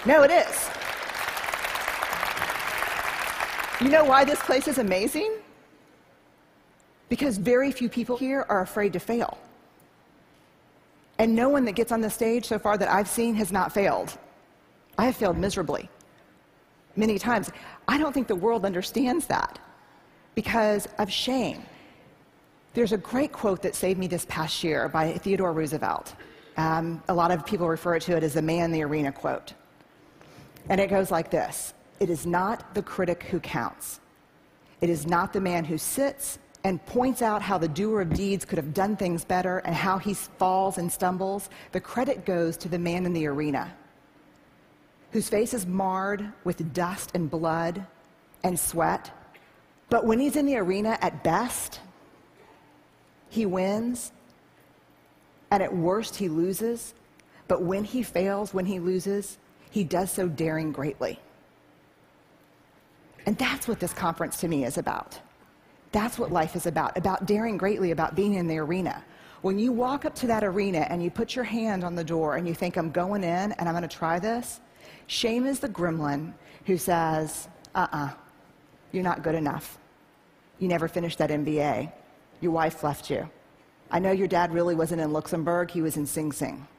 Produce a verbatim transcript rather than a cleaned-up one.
No, it is. You know why this place is amazing? Because very few people here are afraid to fail. And no one that gets on the stage so far that I've seen has not failed. I have failed miserably, many times. I don't think the world understands that because of shame. There's a great quote that saved me this past year by Theodore Roosevelt. Um, a lot of people refer to it as the man in the arena quote. And it goes like this: "It is not the critic who counts. It is not the man who sits and points out how the doer of deeds could have done things better and how he falls and stumbles. The credit goes to the man in the arena, whose face is marred with dust and blood and sweat. But when he's in the arena, at best, he wins, and at worst, he loses. But when he fails, when he loses, he does so daring greatly." And that's what this conference to me is about. That's what life is about, about daring greatly, about being in the arena. When you walk up to that arena and you put your hand on the door and you think, "I'm going in and I'm going to try this," shame is the gremlin who says, uh-uh, you're not good enough. You never finished that M B A. Your wife left you. I know your dad really wasn't in Luxembourg, he was in Sing Sing.